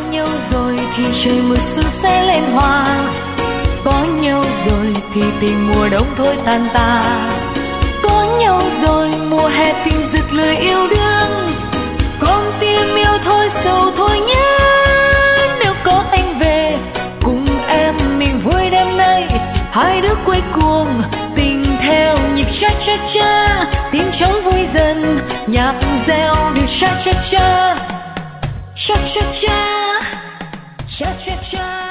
nhau rồi thì trời mưa xuân sẽ lên hoa, có nhau rồi thì tình mùa đông thôi tàn tạ, có nhau rồi mùa hè tình rực lời yêu đương, con tim yêu thôi sầu thôi nhé. Nếu có anh về cùng em mình vui đêm nay, hai đứa quay cuồng tình theo nhịp cha cha cha, tiếng trống vui dần nhạc reo điệu cha cha cha cha cha cha cha cha cha.